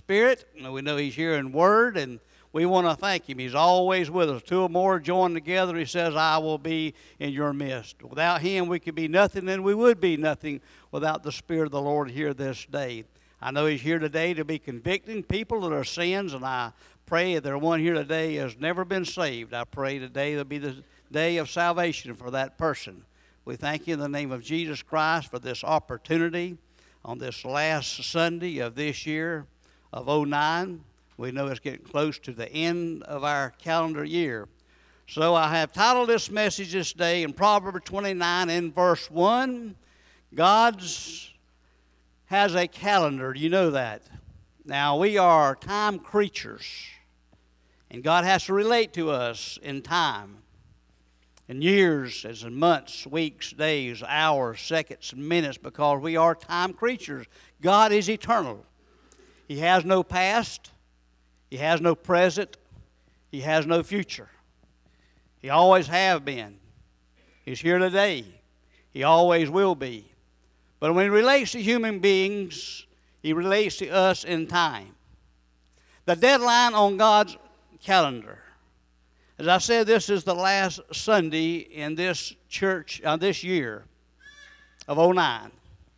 Spirit. We know He's here in Word, and we want to thank Him. He's always with us. Two or more joined together, He says, I will be in your midst. Without Him, we could be nothing, and we would be nothing without the Spirit of the Lord here this day. I know He's here today to be convicting people of their sins, and I pray if there's one here today has never been saved, I pray today will be the day of salvation for that person. We thank You in the name of Jesus Christ for this opportunity on this last Sunday of this year of 09. We know it's getting close to the end of our calendar year. So I have titled this message this day in Proverbs 29 in verse 1, God's has a calendar. Do you know that? Now, we are time creatures, and God has to relate to us in time, in years, as in months, weeks, days, hours, seconds, and minutes, because we are time creatures. God is eternal. He has no past. He has no present. He has no future. He always have been. He's here today. He always will be. But when He relates to human beings, He relates to us in time. The deadline on God's calendar. As I said, this is the last Sunday in this church, this year of 09.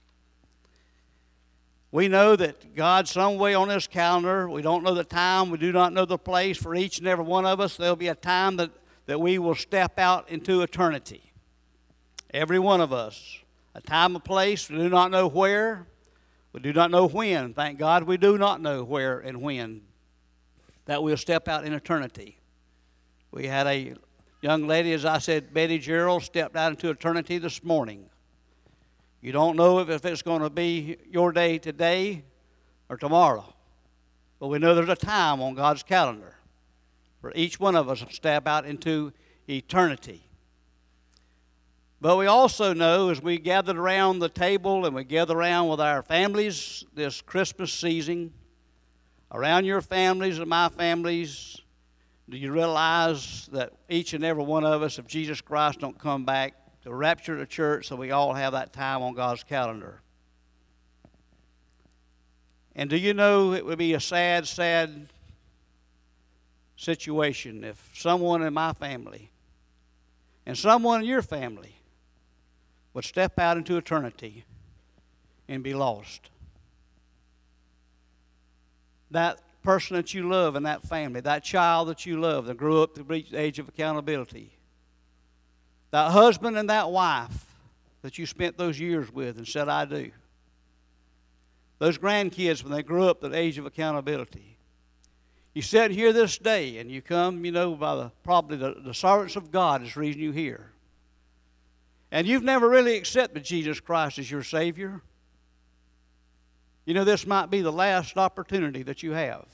We know that God, some way on this calendar, we don't know the time, we do not know the place. For each and every one of us, there'll be a time that we will step out into eternity. Every one of us. A time, a place, we do not know where, we do not know when. Thank God we do not know where and when that we'll step out in eternity. We had a young lady, as I said, Betty Gerald, stepped out into eternity this morning. You don't know if it's going to be your day today or tomorrow. But we know there's a time on God's calendar for each one of us to step out into eternity. But we also know as we gathered around the table and we gather around with our families this Christmas season, around your families and my families, do you realize that each and every one of us, if Jesus Christ don't come back, to rapture the church, so we all have that time on God's calendar? And do you know it would be a sad, sad situation if someone in my family and someone in your family would step out into eternity and be lost? That person that you love in that family, that child that you love that grew up to reach the age of accountability, that husband and that wife that you spent those years with and said, I do. Those grandkids when they grew up to the age of accountability. You sit here this day and you come, by probably the servants of God is the reason you're here. And you've never really accepted Jesus Christ as your Savior. This might be the last opportunity that you have.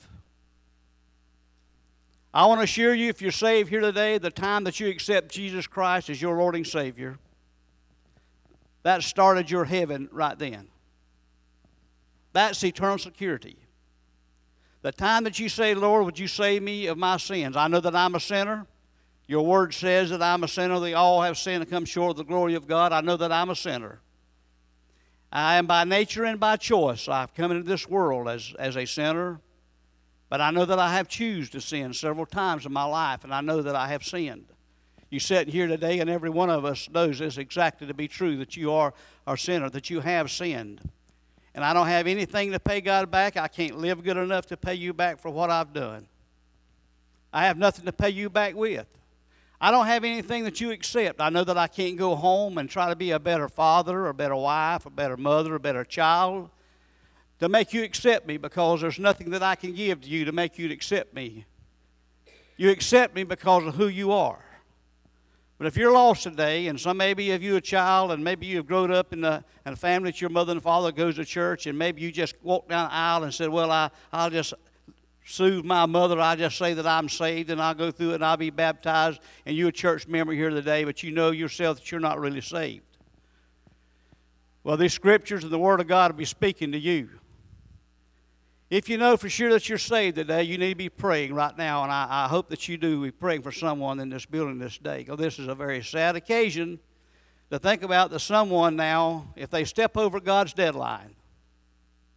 I want to assure you, if you're saved here today, the time that you accept Jesus Christ as your Lord and Savior, that started your heaven right then. That's eternal security. The time that you say, Lord, would you save me of my sins? I know that I'm a sinner. Your word says that I'm a sinner. They all have sinned and come short of the glory of God. I know that I'm a sinner. I am by nature and by choice. I've come into this world as a sinner. But I know that I have chosen to sin several times in my life, and I know that I have sinned. You sitting here today, and every one of us knows this exactly to be true, that you are a sinner, that you have sinned. And I don't have anything to pay God back. I can't live good enough to pay you back for what I've done. I have nothing to pay you back with. I don't have anything that you accept. I know that I can't go home and try to be a better father or a better wife, a better mother, a better child to make you accept me, because there's nothing that I can give to you to make you accept me. You accept me because of who you are. But if you're lost today, and maybe if you're a child, and maybe you've grown up in a family that your mother and father goes to church, and maybe you just walked down the aisle and said, well, I'll just soothe my mother. I just say that I'm saved, and I'll go through it, and I'll be baptized, and you're a church member here today, but you know yourself that you're not really saved. Well, these scriptures and the Word of God will be speaking to you. If you know for sure that you're saved today, you need to be praying right now, and I hope that you do be praying for someone in this building this day, because this is a very sad occasion to think about that someone now, if they step over God's deadline,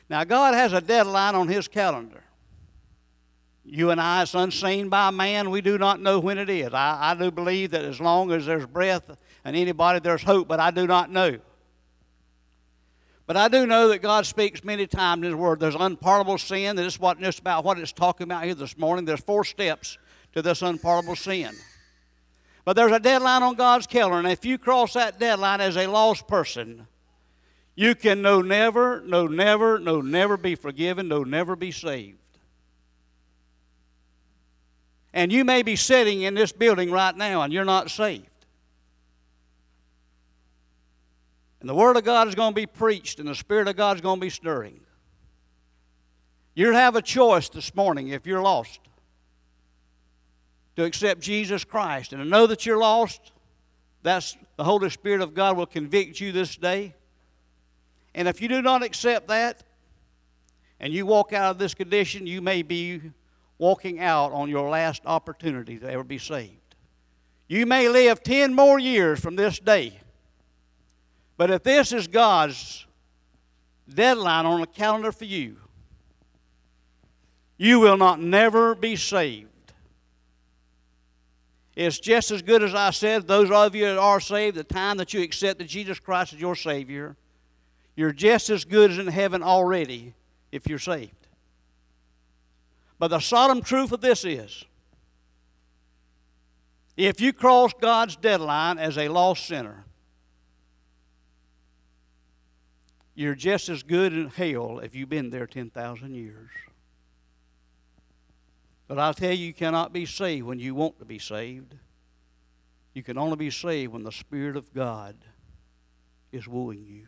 Now, God has a deadline on His calendar. You and I, it's unseen by man. We do not know when it is. I do believe that as long as there's breath and anybody, there's hope, but I do not know. But I do know that God speaks many times in His Word. There's unpardonable sin. This is just about what it's talking about here this morning. There's 4 steps to this unpardonable sin. But there's a deadline on God's calendar, and if you cross that deadline as a lost person, you can never be forgiven, never be saved. And you may be sitting in this building right now and you're not saved. And the Word of God is going to be preached and the Spirit of God is going to be stirring. You have a choice this morning if you're lost to accept Jesus Christ. And to know that you're lost, that's the Holy Spirit of God will convict you this day. And if you do not accept that and you walk out of this condition, you may be walking out on your last opportunity to ever be saved. You may live 10 more years from this day. But if this is God's deadline on the calendar for you, you will never be saved. It's just as good as I said, those of you that are saved, the time that you accepted Jesus Christ as your Savior, you're just as good as in heaven already if you're saved. But the solemn truth of this is, if you cross God's deadline as a lost sinner, you're just as good in hell if you've been there 10,000 years. But I'll tell you, you cannot be saved when you want to be saved. You can only be saved when the Spirit of God is wooing you.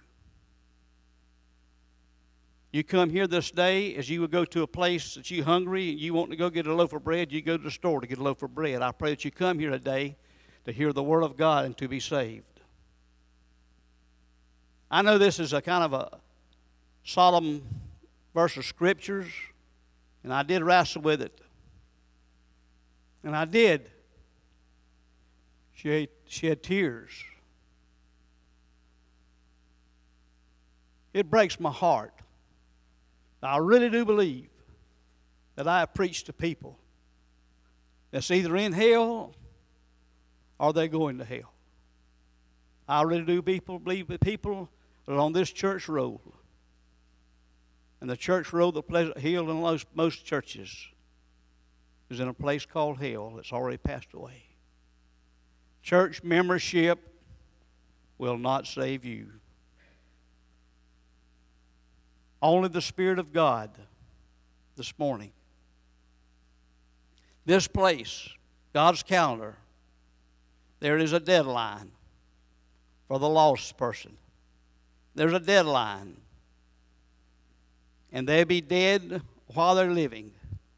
You come here this day, as you would go to a place that you're hungry and you want to go get a loaf of bread, you go to the store to get a loaf of bread. I pray that you come here today to hear the Word of God and to be saved. I know this is a kind of a solemn verse of Scriptures, and I did wrestle with it. And I did shed tears. It breaks my heart. I really do believe that I have preached to people that's either in hell or they're going to hell. I really do believe that people that are on this church road, and the church road that Pleasant Hill and most churches is in a place called hell that's already passed away. Church membership will not save you. Only the Spirit of God this morning. This place, God's calendar, there is a deadline for the lost person. There's a deadline. And they'll be dead while they're living,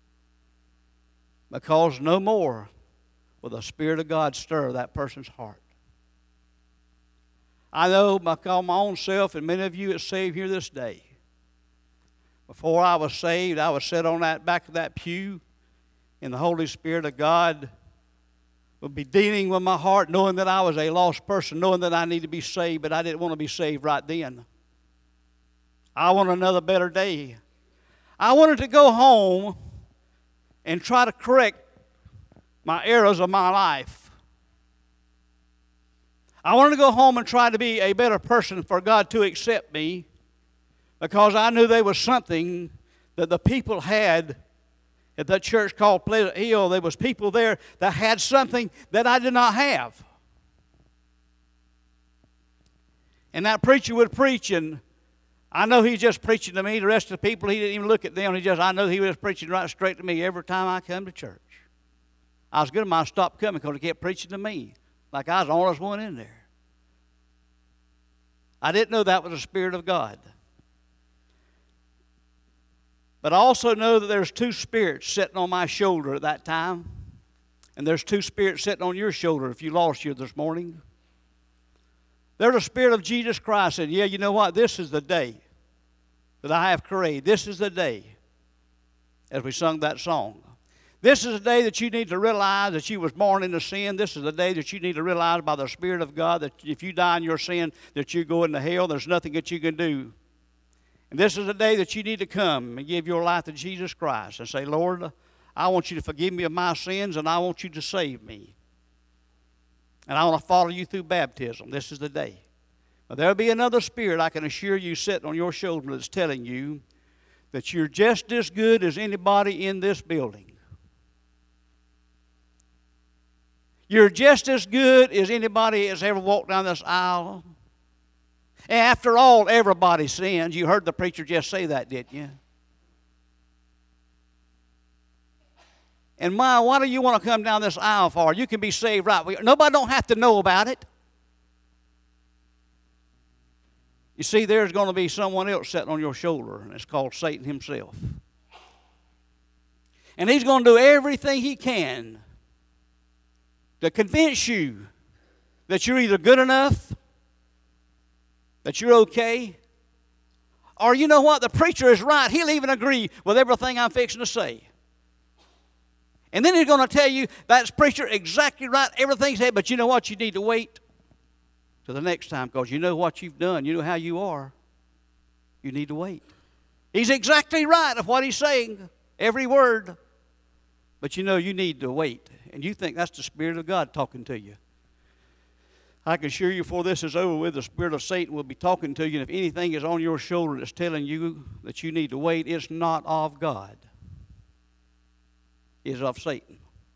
because no more will the Spirit of God stir that person's heart. I know my own self, and many of you that saved here this day, before I was saved, I was sat on that back of that pew, and the Holy Spirit of God would be dealing with my heart, knowing that I was a lost person, knowing that I need to be saved, but I didn't want to be saved right then. I wanted another better day. I wanted to go home and try to correct my errors of my life. I wanted to go home and try to be a better person for God to accept me, because I knew there was something that the people had at that church called Pleasant Hill. There was people there that had something that I did not have. And that preacher would preach, and I know he's just preaching to me. The rest of the people, he didn't even look at them. I know he was preaching right straight to me every time I come to church. I was good at my stop coming because he kept preaching to me like I was the only one in there. I didn't know that was the Spirit of God. But I also know that there's 2 spirits sitting on my shoulder at that time. And there's 2 spirits sitting on your shoulder if you lost here this morning. There's a Spirit of Jesus Christ saying, yeah, you know what? This is the day that I have created. This is the day, as we sung that song. This is the day that you need to realize that you was born into sin. This is the day that you need to realize by the Spirit of God that if you die in your sin, that you're going to hell. There's nothing that you can do. And this is the day that you need to come and give your life to Jesus Christ and say, Lord, I want you to forgive me of my sins, and I want you to save me. And I want to follow you through baptism. This is the day. But there'll be another spirit, I can assure you, sitting on your shoulder that's telling you that you're just as good as anybody in this building. You're just as good as anybody has ever walked down this aisle. And after all, everybody sins. You heard the preacher just say that, didn't you? And why do you want to come down this aisle for? You can be saved right. Nobody don't have to know about it. You see, there's going to be someone else sitting on your shoulder, and it's called Satan himself. And he's going to do everything he can to convince you that you're either good enough, that you're okay, or you know what, the preacher is right. He'll even agree with everything I'm fixing to say. And then he's going to tell you, that's preacher exactly right, everything's said, but you know what, you need to wait till the next time because you know what you've done. You know how you are. You need to wait. He's exactly right of what he's saying, every word. But you know you need to wait. And you think that's the Spirit of God talking to you. I can assure you before this is over with, the spirit of Satan will be talking to you. And if anything is on your shoulder that's telling you that you need to wait, it's not of God. It's of Satan.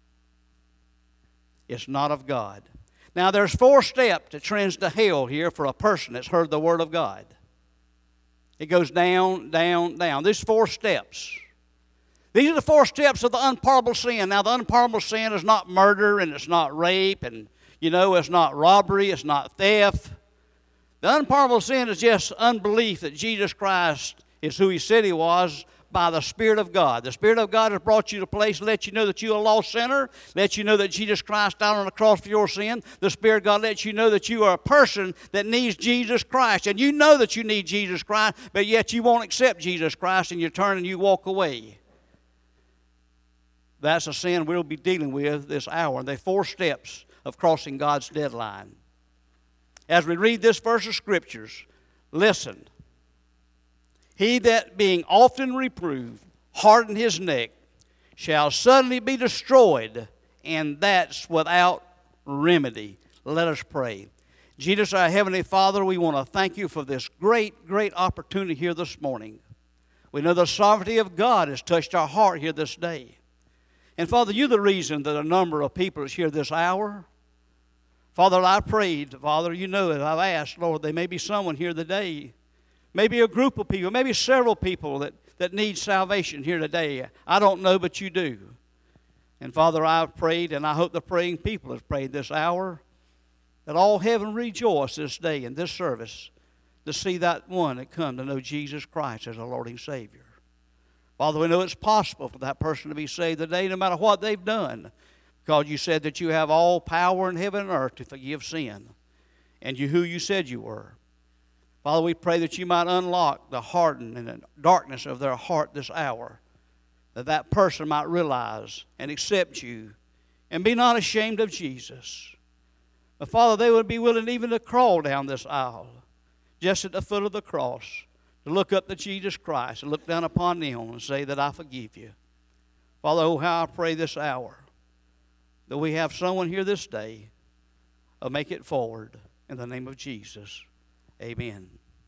It's not of God. Now there's 4 steps that trends to hell here for a person that's heard the Word of God. It goes down, down, down. There's 4 steps. These are the 4 steps of the unpardonable sin. Now the unpardonable sin is not murder, and it's not rape, and it's not robbery, it's not theft. The unpardonable sin is just unbelief that Jesus Christ is who he said he was by the Spirit of God. The Spirit of God has brought you to a place to let you know that you're a lost sinner, let you know that Jesus Christ died on the cross for your sin. The Spirit of God lets you know that you are a person that needs Jesus Christ. And you know that you need Jesus Christ, but yet you won't accept Jesus Christ, and you turn and you walk away. That's a sin we'll be dealing with this hour. And there are 4 steps of crossing God's deadline. As we read this verse of Scriptures, listen. He that being often reproved, harden his neck, shall suddenly be destroyed, and that's without remedy. Let us pray. Jesus, our Heavenly Father, we want to thank you for this great, great opportunity here this morning. We know the sovereignty of God has touched our heart here this day. And Father, you're the reason that a number of people is here this hour. Father, I prayed, Father, you know it. I've asked, Lord, there may be someone here today, maybe a group of people, maybe several people that need salvation here today. I don't know, but you do. And Father, I've prayed, and I hope the praying people have prayed this hour, that all heaven rejoice this day in this service to see that one that come to know Jesus Christ as our Lord and Savior. Father, we know it's possible for that person to be saved today no matter what they've done, because you said that you have all power in heaven and earth to forgive sin, and you who you said you were. Father, we pray that you might unlock the hardened and the darkness of their heart this hour, that that person might realize and accept you and be not ashamed of Jesus. But Father, they would be willing even to crawl down this aisle, just at the foot of the cross, to look up to Jesus Christ and look down upon them and say that I forgive you. Father, oh, how I pray this hour that we have someone here this day who make it forward in the name of Jesus. Amen.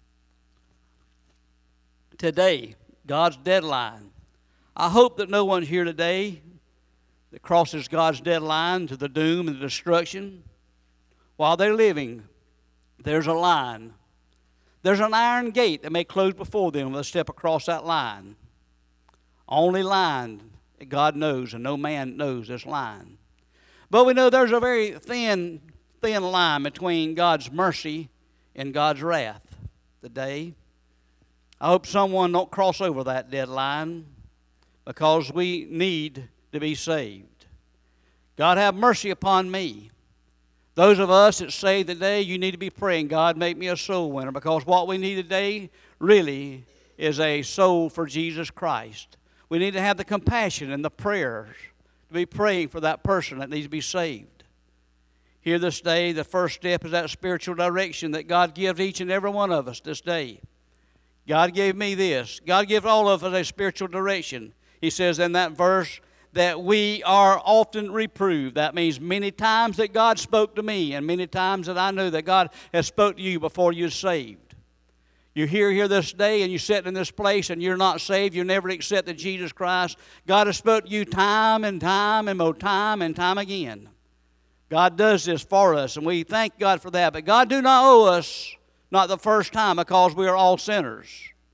Today, God's deadline. I hope that no one here today that crosses God's deadline to the doom and the destruction. While they're living, there's a line. There's an iron gate that may close before them when they step across that line. Only line that God knows, and no man knows this line. But we know there's a very thin line between God's mercy and God's wrath today. I hope someone don't cross over that deadline, because we need to be saved. God, have mercy upon me. Those of us that say today, you need to be praying, God, make me a soul winner, because what we need today really is a soul for Jesus Christ. We need to have the compassion and the prayers to be praying for that person that needs to be saved. Here this day, the first step is that spiritual direction that God gives each and every one of us this day. God gave me this. God gives all of us a spiritual direction. He says in that verse that we are often reproved. That means many times that God spoke to me and many times that I know that God has spoke to you before you're saved. You're here this day and you're sitting in this place and you're not saved. You never accepted Jesus Christ. God has spoke to you time and time and more time and time again. God does this for us and we thank God for that. But God do not owe us not the first time because we are all sinners.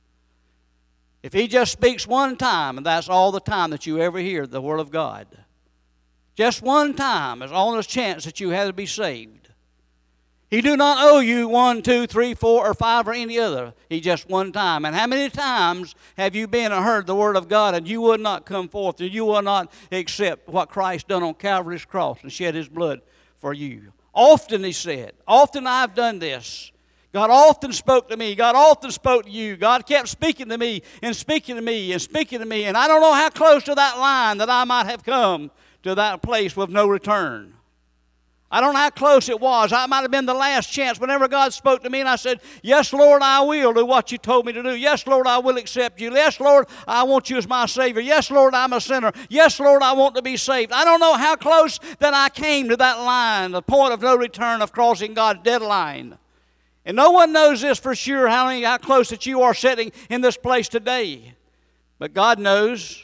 If He just speaks one time, and that's all the time that you ever hear the Word of God, just one time is all the chance that you have to be saved. He do not owe you 1, 2, 3, 4, or 5 or any other. He just one time. And how many times have you been and heard the Word of God and you would not come forth and you will not accept what Christ done on Calvary's cross and shed His blood for you? Often, He said, often I've done this. God often spoke to me. God often spoke to you. God kept speaking to me and speaking to me and speaking to me. And I don't know how close to that line that I might have come to that place with no return. I don't know how close it was. I might have been the last chance whenever God spoke to me and I said, yes, Lord, I will do what you told me to do. Yes, Lord, I will accept you. Yes, Lord, I want you as my Savior. Yes, Lord, I'm a sinner. Yes, Lord, I want to be saved. I don't know how close that I came to that line, the point of no return of crossing God's deadline. And no one knows this for sure, how close that you are sitting in this place today. But God knows.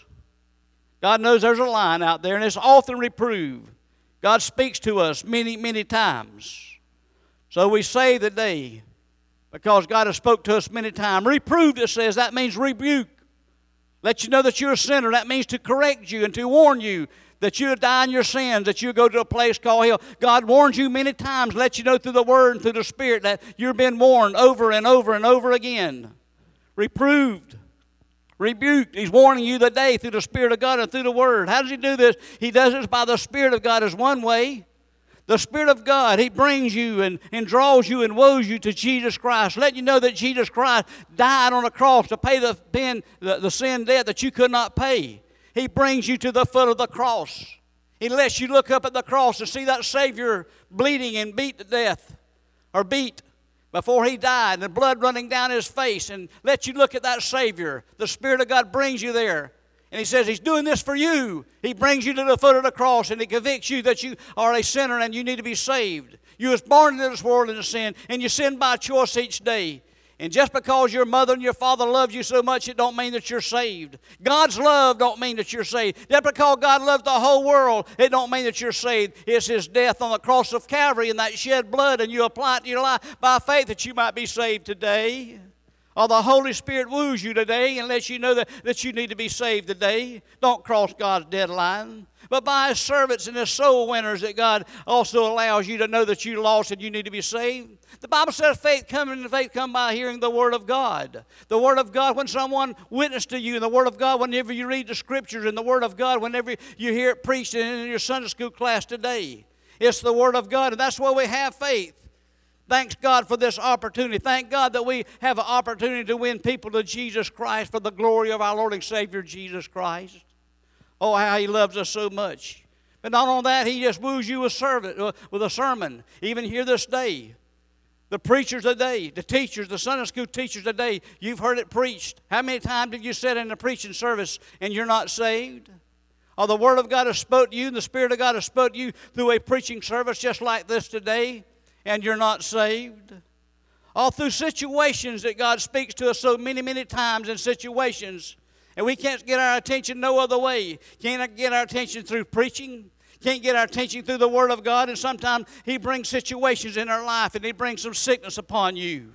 God knows there's a line out there, and it's often reproved. God speaks to us many, many times. So we say today, because God has spoke to us many times. Reproved, it says, that means rebuke. Let you know that you're a sinner. That means to correct you and to warn you that you'll die in your sins, that you'll go to a place called hell. God warns you many times, let you know through the Word and through the Spirit that you've been warned over and over and over again. Reproved, rebuked. He's warning you today through the Spirit of God and through the Word. How does He do this? He does this by the Spirit of God as one way. The Spirit of God, He brings you and draws you and woos you to Jesus Christ, letting you know that Jesus Christ died on the cross to pay the sin debt that you could not pay. He brings you to the foot of the cross. He lets you look up at the cross and see that Savior bleeding and beat to death, or beat before He died, and the blood running down His face, and let you look at that Savior. The Spirit of God brings you there. And He says He's doing this for you. He brings you to the foot of the cross, and He convicts you that you are a sinner and you need to be saved. You was born into this world in sin, and you sin by choice each day. And just because your mother and your father love you so much, it don't mean that you're saved. God's love don't mean that you're saved. Just because God loved the whole world, it don't mean that you're saved. It's His death on the cross of Calvary and that shed blood, and you apply it to your life by faith that you might be saved today. Or the Holy Spirit woos you today and lets you know that you need to be saved today. Don't cross God's deadline. But by His servants and His soul winners that God also allows you to know that you're lost and you need to be saved. The Bible says faith comes by hearing the Word of God. The Word of God, when someone witnessed to you, and the Word of God, whenever you read the Scriptures, and the Word of God, whenever you hear it preached in your Sunday school class today. It's the Word of God, and that's why we have faith. Thanks God for this opportunity. Thank God that we have an opportunity to win people to Jesus Christ for the glory of our Lord and Savior, Jesus Christ. Oh, how He loves us so much. But not only that, He just woos you with a sermon. Even here this day, the preachers today, the teachers, the Sunday school teachers today, you've heard it preached. How many times have you sat in a preaching service and you're not saved? Or the Word of God has spoke to you and the Spirit of God has spoke to you through a preaching service just like this today, and you're not saved? All through situations that God speaks to us so many, many times in situations, and we can't get our attention no other way. Can't get our attention through preaching. Can't get our attention through the Word of God. And sometimes He brings situations in our life, and He brings some sickness upon you.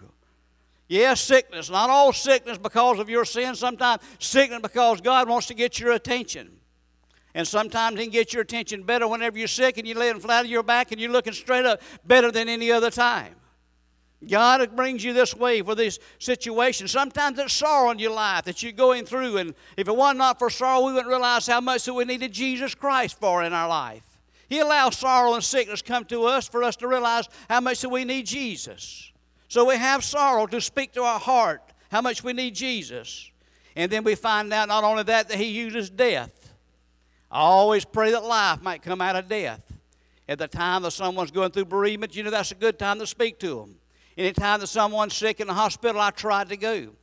Yes, sickness. Not all sickness because of your sin. Sometimes sickness because God wants to get your attention. And sometimes He can get your attention better whenever you're sick and you're laying flat on your back and you're looking straight up, better than any other time. God brings you this way for these situations. Sometimes it's sorrow in your life that you're going through, and if it was not for sorrow, we wouldn't realize how much that we needed Jesus Christ for in our life. He allows sorrow and sickness come to us for us to realize how much that we need Jesus. So we have sorrow to speak to our heart how much we need Jesus. And then we find out not only that He uses death. I always pray that life might come out of death. At the time that someone's going through bereavement, you know that's a good time to speak to them. Anytime that someone's sick in the hospital, I try to go.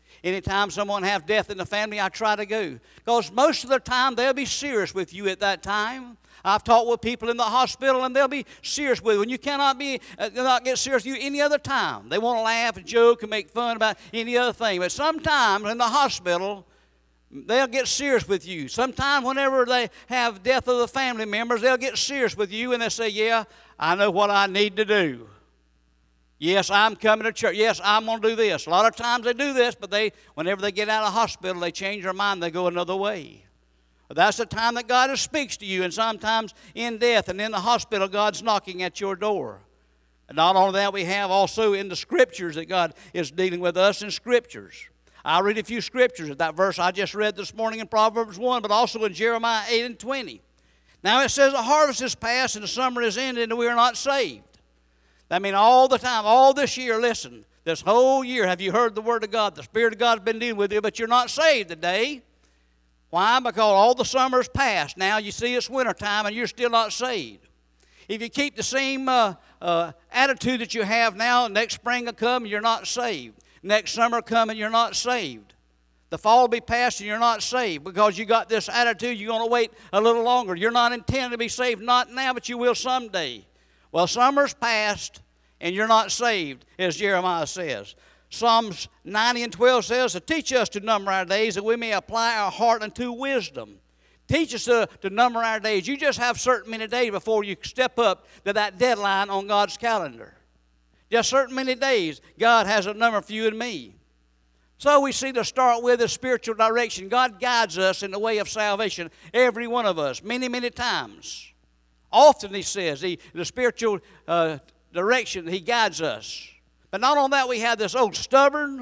Anytime someone have death in the family, I try to go. Because most of the time, they'll be serious with you at that time. I've talked with people in the hospital, and they'll be serious with you. And you cannot not get serious with you any other time. They want to laugh and joke and make fun about any other thing. But sometimes in the hospital, they'll get serious with you. Sometimes whenever they have death of the family members, they'll get serious with you, and they'll say, yeah, I know what I need to do. Yes, I'm coming to church. Yes, I'm going to do this. A lot of times they do this, but whenever they get out of the hospital, they change their mind. They go another way. But that's the time that God speaks to you, and sometimes in death and in the hospital, God's knocking at your door. And not only that, we have also in the Scriptures that God is dealing with us in Scriptures. I'll read a few Scriptures. That verse I just read this morning in Proverbs 1, but also in Jeremiah 8 and 20. Now it says, the harvest is past and the summer is ended, and we are not saved. I mean, all the time, all this year, listen, this whole year, have you heard the Word of God? The Spirit of God has been dealing with you, but you're not saved today. Why? Because all the summer's passed. Now you see it's wintertime and you're still not saved. If you keep the same attitude that you have now, next spring will come and you're not saved. Next summer will come and you're not saved. The fall will be past and you're not saved because you got this attitude. You're going to wait a little longer. You're not intended to be saved, not now, but you will someday. Well, summer's past and you're not saved, as Jeremiah says. Psalms 90 and 12 says, to teach us to number our days that we may apply our heart unto wisdom. Teach us to number our days. You just have certain many days before you step up to that deadline on God's calendar. Just certain many days, God has a number for you and me. So we see to start with the spiritual direction. God guides us in the way of salvation, every one of us, many, many times. Often, he says, the spiritual direction, he guides us. But not only that, we have this old stubborn,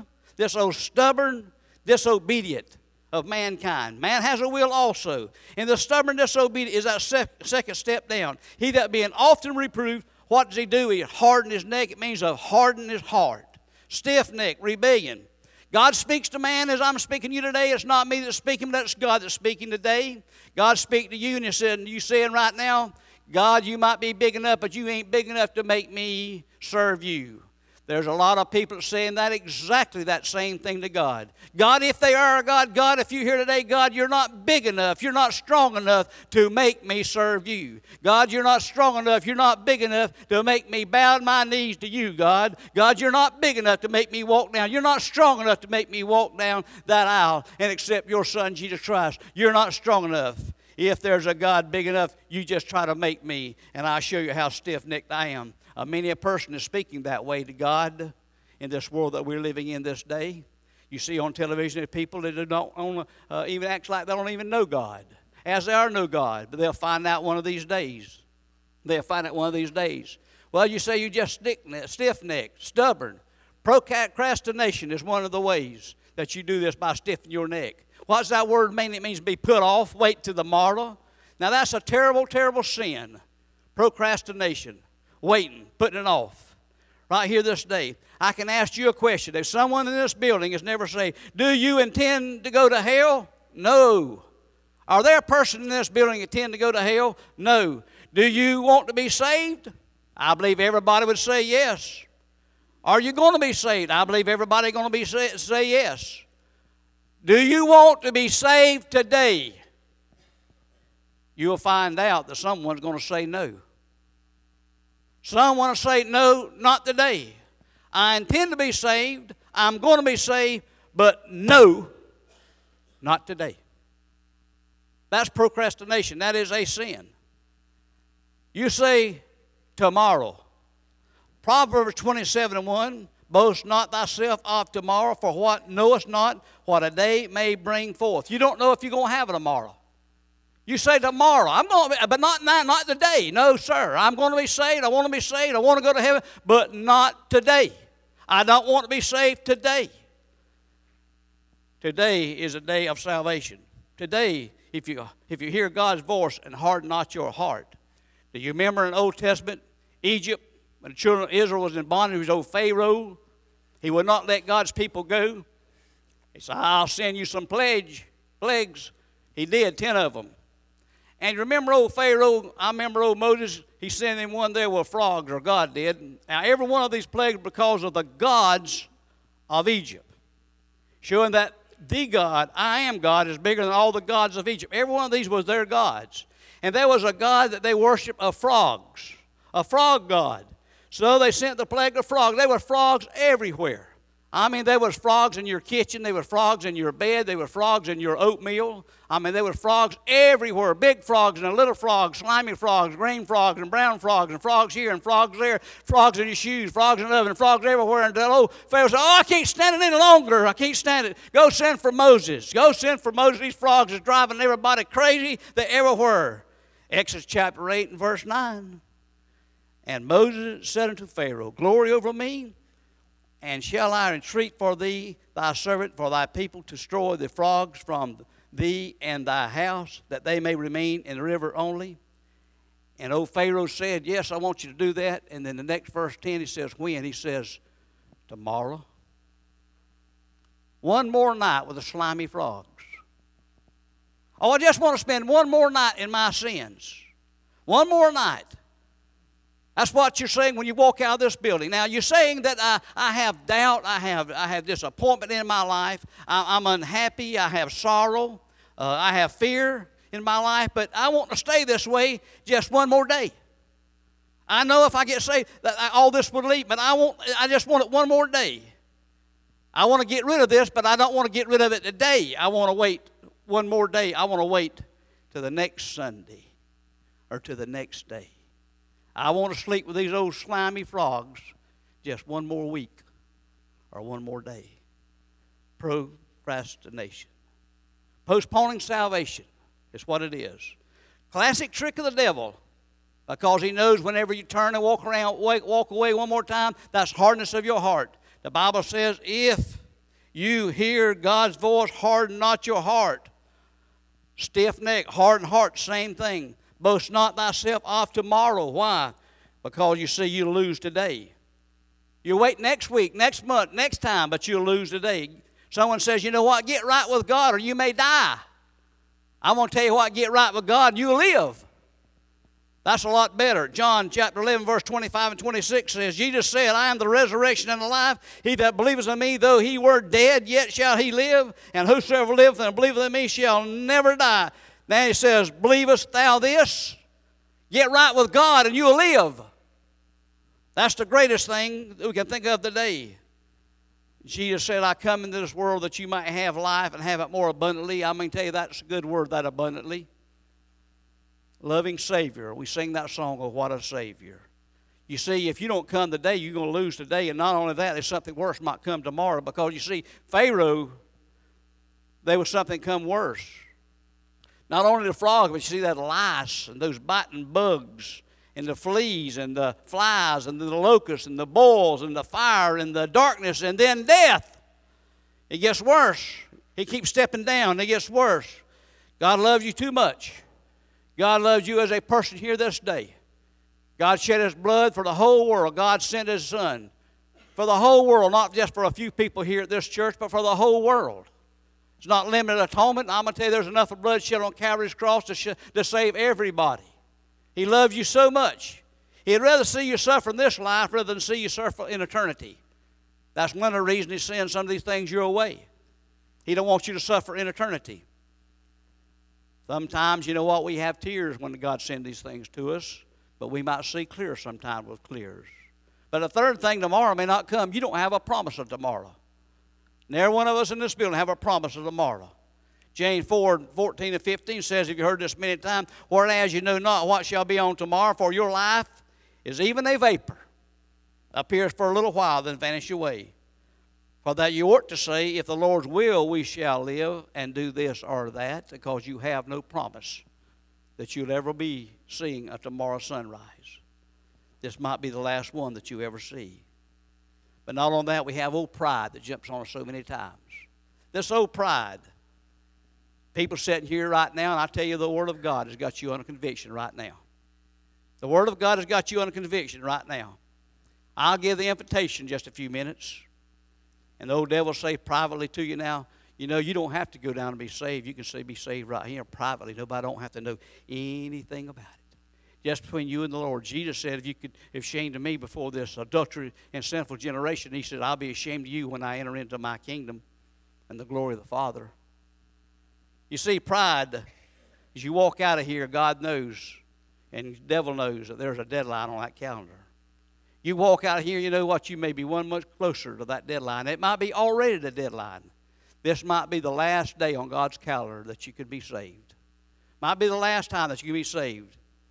disobedient of mankind. Man has a will also. And the stubborn, disobedient is that second step down. He that being often reproved, what does he do? He hardened his neck. It means to harden his heart. Stiff neck, rebellion. God speaks to man as I'm speaking to you today. It's not me that's speaking, but it's God that's speaking today. God speaks to you, and you saying right now, God, you might be big enough, but you ain't big enough to make me serve you. There's a lot of people saying that exactly that same thing to God. God, if they are a God, God, if you're here today, God, you're not big enough. You're not strong enough to make me serve you. God, you're not strong enough. You're not big enough to make me bow my knees to you, God. God, you're not big enough to make me walk down. You're not strong enough to make me walk down that aisle and accept your Son, Jesus Christ. You're not strong enough. If there's a God big enough, you just try to make me, and I'll show you how stiff-necked I am. Many a person is speaking that way to God in this world that we're living in this day. You see on television people that don't even act like they don't even know God, as they are know God, but they'll find out one of these days. They'll find out one of these days. Well, you say you just stiff-necked, stubborn. Procrastination is one of the ways that you do this, by stiffening your neck. What's that word mean? It means to be put off, wait till the morrow. Now that's a terrible, terrible sin. Procrastination, waiting, putting it off. Right here this day, I can ask you a question. If someone in this building has never saved, do you intend to go to hell? No. Are there a person in this building that intend to go to hell? No. Do you want to be saved? I believe everybody would say yes. Are you going to be saved? I believe everybody going to be say yes. Do you want to be saved today? You'll find out that someone's going to say no. Some want to say no, not today. I intend to be saved. I'm going to be saved, but no, not today. That's procrastination. That is a sin. You say tomorrow. Proverbs 27:1. Boast not thyself of tomorrow, for what knowest not what a day may bring forth. You don't know if you're going to have it tomorrow. You say tomorrow, I'm going to, but not now, not today. No, sir. I'm going to be saved. I want to be saved. I want to go to heaven, but not today. I don't want to be saved today. Today is a day of salvation. Today, if you hear God's voice and harden not your heart. Do you remember in the Old Testament, Egypt? When the children of Israel was in bondage, he was old Pharaoh. He would not let God's people go. He said, I'll send you some plagues. He did, 10 of them. And remember old Pharaoh, I remember old Moses, he sent him one there with frogs, or God did. Now, every one of these plagues because of the gods of Egypt. showing that the God, I am God, is bigger than all the gods of Egypt. Every one of these was their gods. And there was a god that they worshiped of frogs, a frog god. So they sent the plague of frogs. There were frogs everywhere. I mean, there was frogs in your kitchen. There were frogs in your bed. There were frogs in your oatmeal. I mean, there were frogs everywhere. Big frogs and little frogs, slimy frogs, green frogs and brown frogs, and frogs here and frogs there, frogs in your shoes, frogs in the oven, frogs everywhere. And Pharaoh said, I can't stand it any longer. I can't stand it. Go send for Moses. Go send for Moses. These frogs are driving everybody crazy. They're everywhere. Exodus chapter 8 and verse 9. And Moses said unto Pharaoh, glory over me, and shall I entreat for thee, thy servant, for thy people, to destroy the frogs from thee and thy house, that they may remain in the river only? And old Pharaoh said, yes, I want you to do that. And then the next verse 10, he says, when? He says, tomorrow. One more night with the slimy frogs. Oh, I just want to spend one more night in my sins. One more night. That's what you're saying when you walk out of this building. Now, you're saying that I have doubt, I have disappointment in my life, I'm unhappy, I have sorrow, I have fear in my life, but I want to stay this way just one more day. I know if I get saved that all this would leave, but I just want it one more day. I want to get rid of this, but I don't want to get rid of it today. I want to wait one more day. I want to wait to the next Sunday or to the next day. I want to sleep with these old slimy frogs just one more week or one more day. Procrastination. Postponing salvation is what it is. Classic trick of the devil, because he knows whenever you turn and walk away one more time, that's hardness of your heart. The Bible says, if you hear God's voice, harden not your heart. Stiff neck, hardened heart, same thing. Boast not thyself of tomorrow. Why? Because you see you'll lose today. You'll wait next week, next month, next time, but you'll lose today. Someone says, you know what, get right with God or you may die. I want to tell you what, get right with God and you'll live. That's a lot better. John chapter 11, verse 25 and 26 says, Jesus said, I am the resurrection and the life. He that believeth in me, though he were dead, yet shall he live. And whosoever liveth and believeth in me shall never die. Then he says, believest thou this? Get right with God and you'll live. That's the greatest thing that we can think of today. Jesus said, I come into this world that you might have life and have it more abundantly. I'm going to tell you that's a good word, that abundantly. Loving Savior. We sing that song, Oh, What a Savior. You see, if you don't come today, you're going to lose today. And not only that, there's something worse might come tomorrow. Because you see, Pharaoh, there was something come worse. Not only the frog, but you see that lice and those biting bugs and the fleas and the flies and the locusts and the boils and the fire and the darkness and then death. It gets worse. He keeps stepping down. It gets worse. God loves you too much. God loves you as a person here this day. God shed His blood for the whole world. God sent His Son for the whole world, not just for a few people here at this church, but for the whole world. It's not limited atonement. I'm going to tell you there's enough of blood shed on Calvary's cross to save everybody. He loves you so much. He'd rather see you suffer in this life rather than see you suffer in eternity. That's one of the reasons He's sending some of these things your way. He don't want you to suffer in eternity. Sometimes, you know what, we have tears when God sends these things to us, but we might see clear sometimes with clears. But the third thing, tomorrow may not come. You don't have a promise of tomorrow. And every one of us in this building have a promise of tomorrow. James 4:14 and 15 says, if you heard this many times, whereas you know not what shall be on tomorrow, for your life is even a vapor, appears for a little while, then vanish away. For that you ought to say, if the Lord's will, we shall live and do this or that, because you have no promise that you'll ever be seeing a tomorrow sunrise. This might be the last one that you ever see. But not only that, we have old pride that jumps on us so many times. This old pride. People sitting here right now, and I tell you the Word of God has got you under conviction right now. The Word of God has got you under conviction right now. I'll give the invitation in just a few minutes. And the old devil will say privately to you now, you know, you don't have to go down and be saved. You can say be saved right here privately. Nobody don't have to know anything about it. Just between you and the Lord. Jesus said, if you could be ashamed of me before this adulterous and sinful generation, He said, I'll be ashamed of you when I enter into my kingdom. and the glory of the Father. You see, pride, as you walk out of here, God knows and the devil knows that there's a deadline on that calendar. You walk out of here, you know what? You may be one much closer to that deadline. It might be already the deadline. This might be the last day on God's calendar that you could be saved. Might be the last time that you can be saved.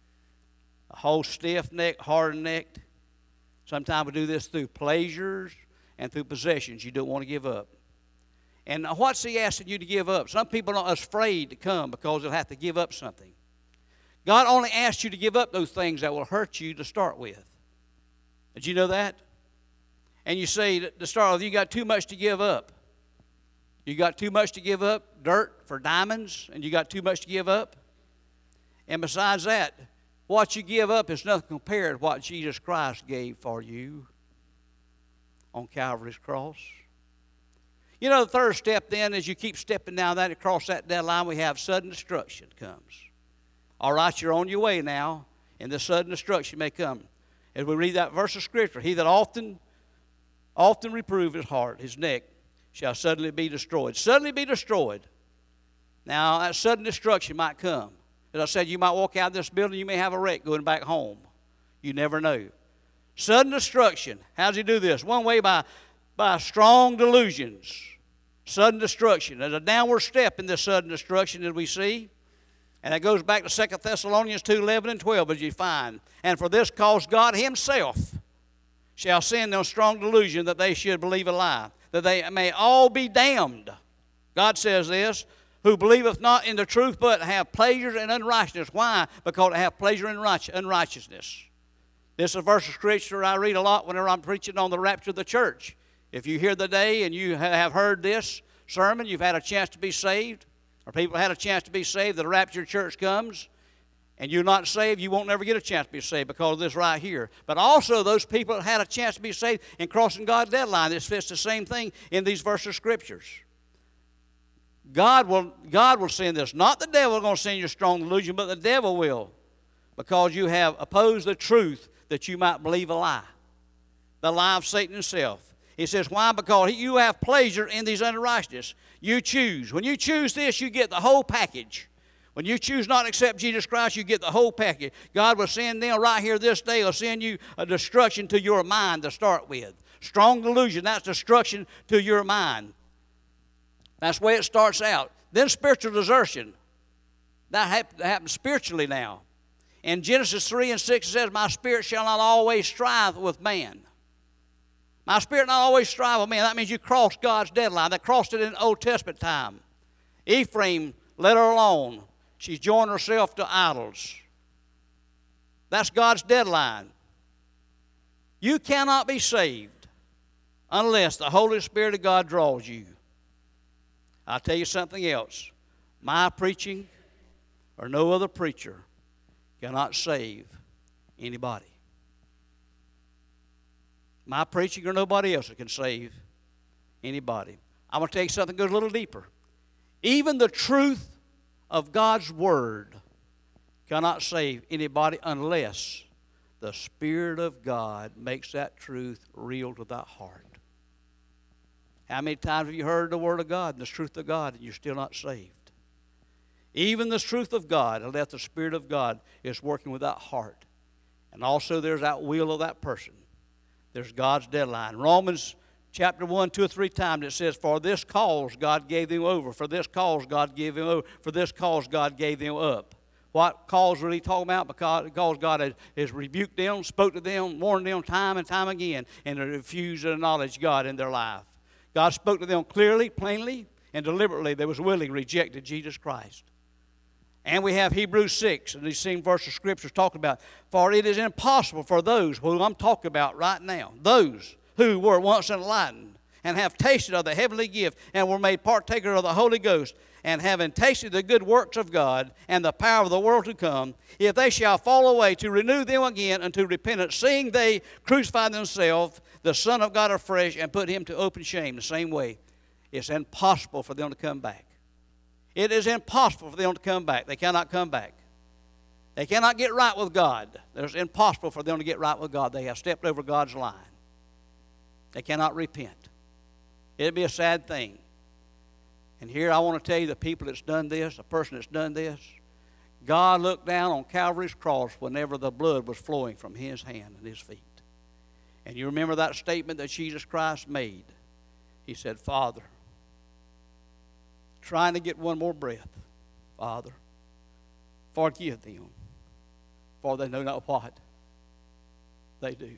A whole stiff-necked, hard-necked. Sometimes we do this through pleasures and through possessions you don't want to give up. And what's he asking you to give up? Some people are afraid to come because they'll have to give up something. God only asks you to give up those things that will hurt you to start with. Did you know that? And you say to start with, you got too much to give up. You got too much to give up, dirt for diamonds, and you got too much to give up. And besides that, what you give up is nothing compared to what Jesus Christ gave for you on Calvary's cross. You know, the third step then, as you keep stepping down that across that deadline, we have sudden destruction comes. All right, you're on your way now, and the sudden destruction may come. As we read that verse of Scripture, he that often reprove his heart, his neck, shall suddenly be destroyed. Suddenly be destroyed. Now, that sudden destruction might come. As I said, you might walk out of this building, you may have a wreck going back home. You never know. Sudden destruction. How does he do this? One way by strong delusions. Sudden destruction. There's a downward step in this sudden destruction as we see. And that goes back to 2 Thessalonians 2:11 and 12 as you find. And for this cause God himself shall send them strong delusion that they should believe a lie, that they may all be damned. God says this, who believeth not in the truth, but have pleasures in unrighteousness. Why? Because they have pleasure in unrighteousness. This is a verse of Scripture I read a lot whenever I'm preaching on the rapture of the church. If you hear the day and you have heard this sermon, you've had a chance to be saved, or people had a chance to be saved, the rapture of the church comes, and you're not saved, you won't never get a chance to be saved because of this right here. But also those people that had a chance to be saved in crossing God's deadline, this fits the same thing in these verses of Scriptures. God will send this. Not the devil going to send you a strong delusion, but the devil will, because you have opposed the truth that you might believe a lie, the lie of Satan himself. He says, why? Because you have pleasure in these unrighteousness. You choose. When you choose this, you get the whole package. When you choose not to accept Jesus Christ, you get the whole package. God will send them right here this day, will send you a destruction to your mind to start with. Strong delusion, that's destruction to your mind. That's the way it starts out. Then spiritual desertion. That happens spiritually now. In Genesis 3 and 6 it says, my spirit shall not always strive with man. My spirit not always strive with man. That means you crossed God's deadline. They crossed it in the Old Testament time. Ephraim, let her alone. She's joined herself to idols. That's God's deadline. You cannot be saved unless the Holy Spirit of God draws you. I'll tell you something else. My preaching or no other preacher cannot save anybody. My preaching or nobody else can save anybody. I'm going to tell you something that goes a little deeper. Even the truth of God's Word cannot save anybody unless the Spirit of God makes that truth real to that heart. How many times have you heard the Word of God and the truth of God and you're still not saved? Even the truth of God, unless the Spirit of God is working with that heart. And also there's that will of that person. There's God's deadline. Romans chapter 1, 2 or 3 times it says, for this cause God gave them over. For this cause God gave them over. For this cause God gave them up. What cause are he talking about? Because God has rebuked them, spoke to them, warned them time and time again, and they refused to acknowledge God in their life. God spoke to them clearly, plainly, and deliberately. They was willing, rejected Jesus Christ. And we have Hebrews 6, and these same verses of Scripture talking about, for it is impossible for those who I'm talking about right now, those who were once enlightened and have tasted of the heavenly gift and were made partaker of the Holy Ghost, and having tasted the good works of God and the power of the world to come, if they shall fall away, to renew them again unto repentance, seeing they crucify themselves, the Son of God afresh, and put him to open shame. The same way, it's impossible for them to come back. It is impossible for them to come back. They cannot come back. They cannot get right with God. It's impossible for them to get right with God. They have stepped over God's line. They cannot repent. It'd be a sad thing. And here I want to tell you, the people that's done this, the person that's done this, God looked down on Calvary's cross whenever the blood was flowing from his hand and his feet. And you remember that statement that Jesus Christ made. He said, Father, trying to get one more breath, Father, forgive them, for they know not what they do.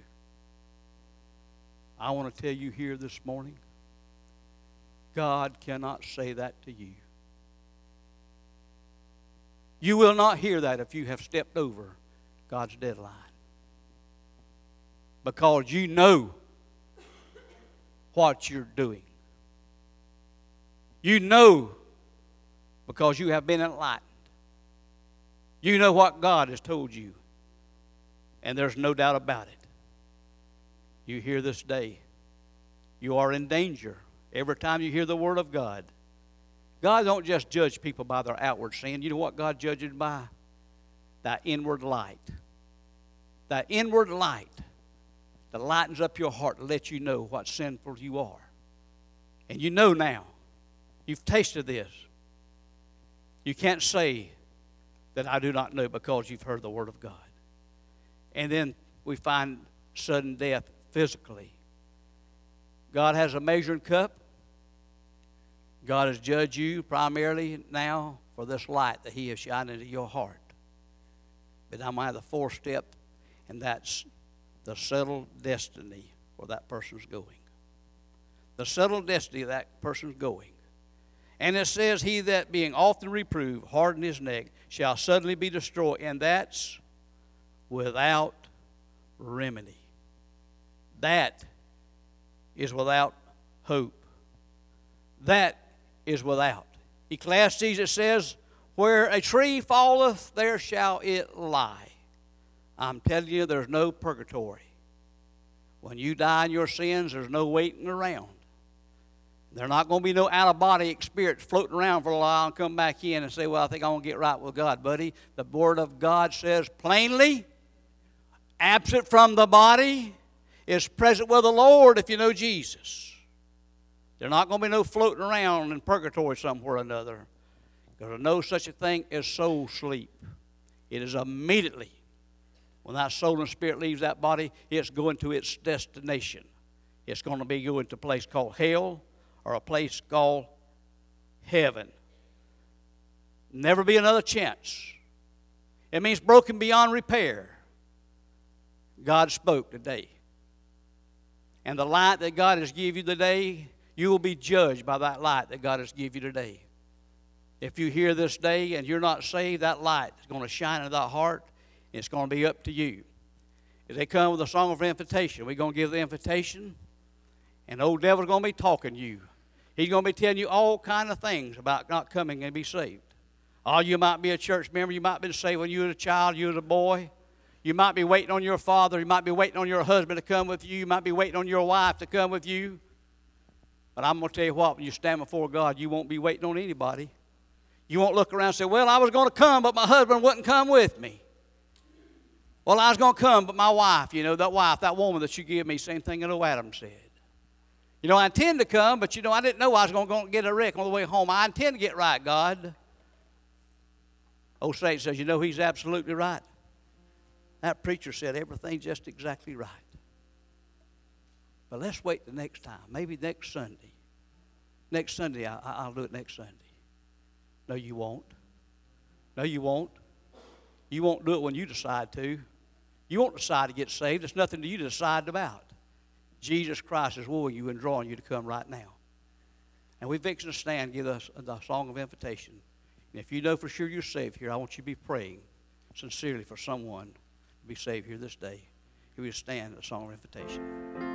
I want to tell you here this morning, God cannot say that to you. You will not hear that if you have stepped over God's deadline. Because you know what you're doing. You know because you have been enlightened. You know what God has told you. And there's no doubt about it. You hear this day, you are in danger. Every time you hear the word of God, God don't just judge people by their outward sin. You know what God judges by? That inward light. That inward light that lightens up your heart to let you know what sinful you are. And you know now. You've tasted this. You can't say that I do not know because you've heard the word of God. And then we find sudden death physically. God has a measuring cup. God has judged you primarily now for this light that he has shined into your heart. But I'm at the fourth step, and that's the settled destiny where that person's going. The settled destiny of that person's going. And it says, he that being often reproved, hardened his neck, shall suddenly be destroyed. And that's without remedy. That is without hope. That is without. Ecclesiastes, it says, where a tree falleth, there shall it lie. I'm telling you, there's no purgatory. When you die in your sins, there's no waiting around. There's not going to be no out-of-body experience floating around for a while and come back in and say, well, I think I want to get right with God, buddy. The Word of God says plainly, absent from the body is present with the Lord if you know Jesus. There's not going to be no floating around in purgatory somewhere or another. There's no such a thing as soul sleep. It is immediately, when that soul and spirit leaves that body, it's going to its destination. It's going to be going to a place called hell or a place called heaven. Never be another chance. It means broken beyond repair. God spoke today. And the light that God has given you today, you will be judged by that light that God has given you today. If you hear this day and you're not saved, that light is going to shine in that heart, and it's going to be up to you. If they come with a song of invitation, we're going to give the invitation, and the old devil's going to be talking to you. He's going to be telling you all kind of things about not coming and be saved. Oh, you might be a church member. You might have been saved when you were a child, you were a boy. You might be waiting on your father. You might be waiting on your husband to come with you. You might be waiting on your wife to come with you. But I'm going to tell you what, when you stand before God, you won't be waiting on anybody. You won't look around and say, well, I was going to come, but my husband wouldn't come with me. Well, I was going to come, but my wife, that woman that you gave me, same thing that old Adam said. I intend to come, but, I didn't know I was going to get a wreck on the way home. I intend to get right, God. Old Satan says, he's absolutely right. That preacher said everything just exactly right. But let's wait the next time, maybe next Sunday. Next Sunday, I'll do it next Sunday. No, you won't. No, you won't. You won't do it when you decide to. You won't decide to get saved. It's nothing to you to decide about. Jesus Christ is wooing you and drawing you to come right now. And we're fixing to stand and give us the song of invitation. And if you know for sure you're saved here, I want you to be praying sincerely for someone to be saved here this day. If we stand at the song of invitation.